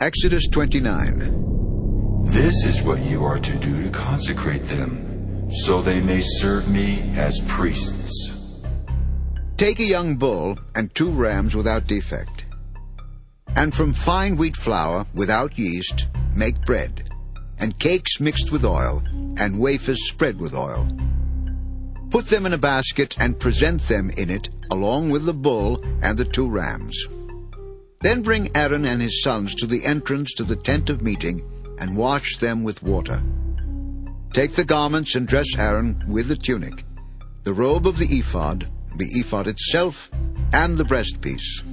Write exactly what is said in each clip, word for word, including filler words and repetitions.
Exodus twenty-nine. This is what you are to do to consecrate them, so they may serve me as priests. Take a young bull and two rams without defect. And from fine wheat flour without yeast make bread, and cakes mixed with oil, and wafers spread with oil. Put them in a basket and present them in it, along with the bull and the two rams. Then bring Aaron and his sons to the entrance to the tent of meeting, and wash them with water. Take the garments and dress Aaron with the tunic, the robe of the ephod, the ephod itself, and the breastpiece.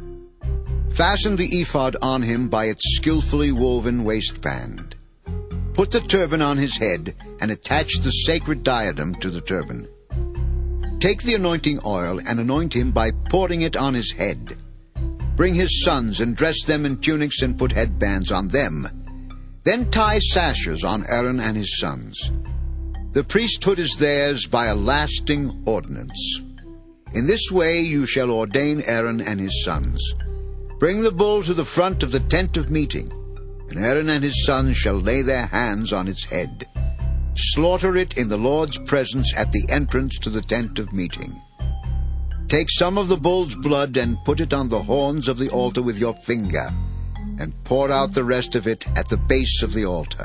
Fasten the ephod on him by its skillfully woven waistband. Put the turban on his head and attach the sacred diadem to the turban. Take the anointing oil and anoint him by pouring it on his head. Bring his sons and dress them in tunics and put headbands on them. Then tie sashes on Aaron and his sons. The priesthood is theirs by a lasting ordinance. In this way you shall ordain Aaron and his sons. Bring the bull to the front of the tent of meeting, and Aaron and his sons shall lay their hands on its head. Slaughter it in the Lord's presence at the entrance to the tent of meeting. Take some of the bull's blood and put it on the horns of the altar with your finger, and pour out the rest of it at the base of the altar.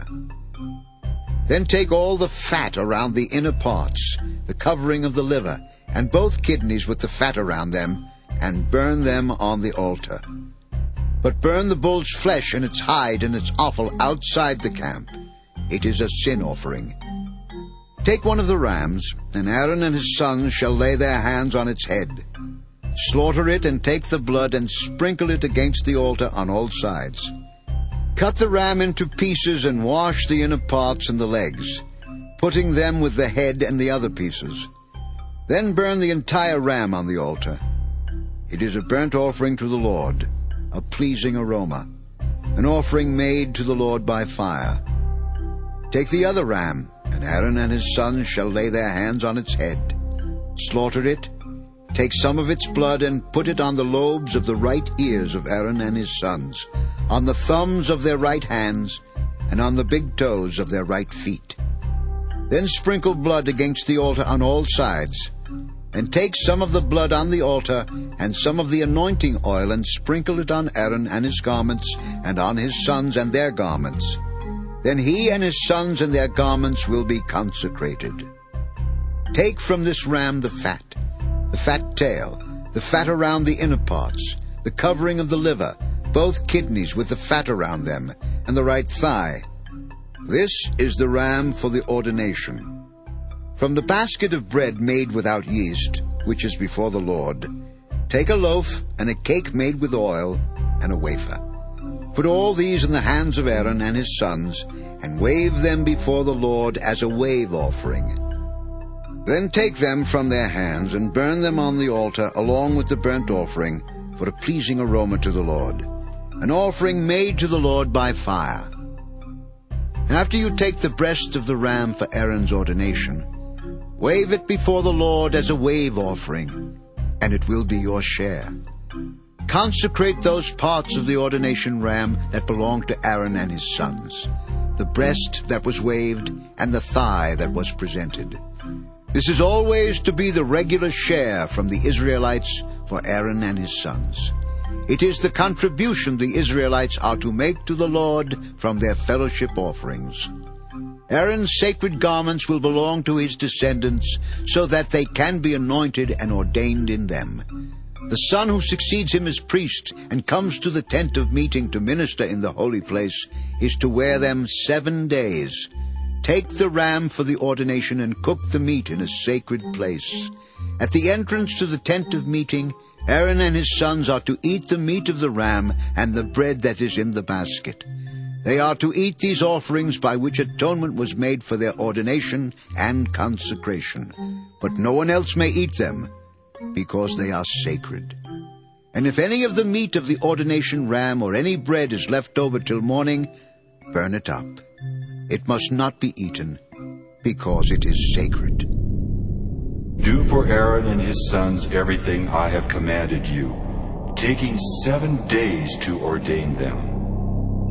Then take all the fat around the inner parts, the covering of the liver, and both kidneys with the fat around them, and burn them on the altar. But burn the bull's flesh and its hide and its offal outside the camp. It is a sin offering. Take one of the rams, and Aaron and his sons shall lay their hands on its head. Slaughter it and take the blood and sprinkle it against the altar on all sides. Cut the ram into pieces and wash the inner parts and the legs, putting them with the head and the other pieces. Then burn the entire ram on the altar. It is a burnt offering to the Lord, a pleasing aroma, an offering made to the Lord by fire. Take the other ram, and Aaron and his sons shall lay their hands on its head. Slaughter it, take some of its blood and put it on the lobes of the right ears of Aaron and his sons, on the thumbs of their right hands, and on the big toes of their right feet. Then sprinkle blood against the altar on all sides, and take some of the blood on the altar and some of the anointing oil and sprinkle it on Aaron and his garments and on his sons and their garments. Then he and his sons and their garments will be consecrated. Take from this ram the fat, the fat tail, the fat around the inner parts, the covering of the liver, both kidneys with the fat around them, and the right thigh. This is the ram for the ordination. From the basket of bread made without yeast, which is before the Lord, take a loaf and a cake made with oil and a wafer. Put all these in the hands of Aaron and his sons, and wave them before the Lord as a wave offering. Then take them from their hands and burn them on the altar along with the burnt offering for a pleasing aroma to the Lord, an offering made to the Lord by fire. After you take the breast of the ram for Aaron's ordination, wave it before the Lord as a wave offering, and it will be your share. Consecrate those parts of the ordination ram that belong to Aaron and his sons, the breast that was waved and the thigh that was presented. This is always to be the regular share from the Israelites for Aaron and his sons. It is the contribution the Israelites are to make to the Lord from their fellowship offerings. Aaron's sacred garments will belong to his descendants so that they can be anointed and ordained in them. The son who succeeds him as priest and comes to the tent of meeting to minister in the holy place is to wear them seven days. Take the ram for the ordination and cook the meat in a sacred place. At the entrance to the tent of meeting, Aaron and his sons are to eat the meat of the ram and the bread that is in the basket. They are to eat these offerings by which atonement was made for their ordination and consecration. But no one else may eat them, because they are sacred. And if any of the meat of the ordination ram or any bread is left over till morning, burn it up. It must not be eaten, because it is sacred. Do for Aaron and his sons everything I have commanded you, taking seven days to ordain them.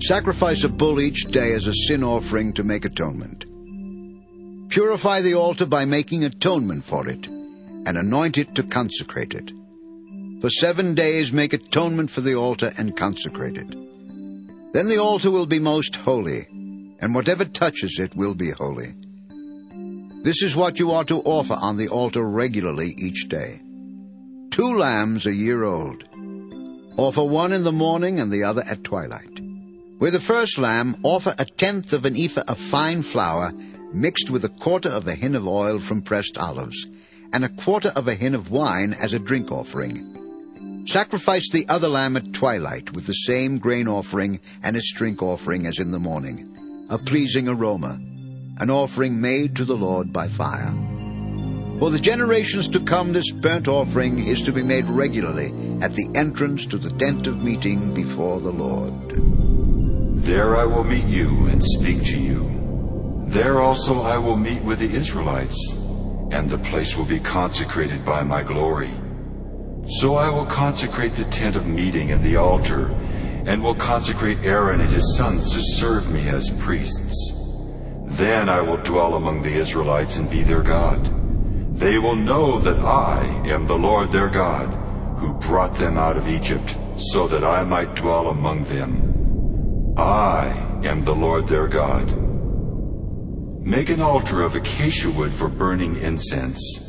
Sacrifice a bull each day as a sin offering to make atonement. Purify the altar by making atonement for it, and anoint it to consecrate it. For seven days make atonement for the altar and consecrate it. Then the altar will be most holy, and whatever touches it will be holy. This is what you are to offer on the altar regularly each day. Two lambs a year old. Offer one in the morning and the other at twilight. With the first lamb, offer a tenth of an ephah of fine flour mixed with a quarter of a hin of oil from pressed olives, and a quarter of a hin of wine as a drink offering. Sacrifice the other lamb at twilight with the same grain offering and its drink offering as in the morning, a pleasing aroma, an offering made to the Lord by fire. For the generations to come, this burnt offering is to be made regularly at the entrance to the tent of meeting before the Lord. There I will meet you and speak to you. There also I will meet with the Israelites, and the place will be consecrated by my glory. So I will consecrate the tent of meeting and the altar, and will consecrate Aaron and his sons to serve me as priests. Then I will dwell among the Israelites and be their God. They will know that I am the Lord their God, who brought them out of Egypt, so that I might dwell among them. I am the Lord their God. Make an altar of acacia wood for burning incense,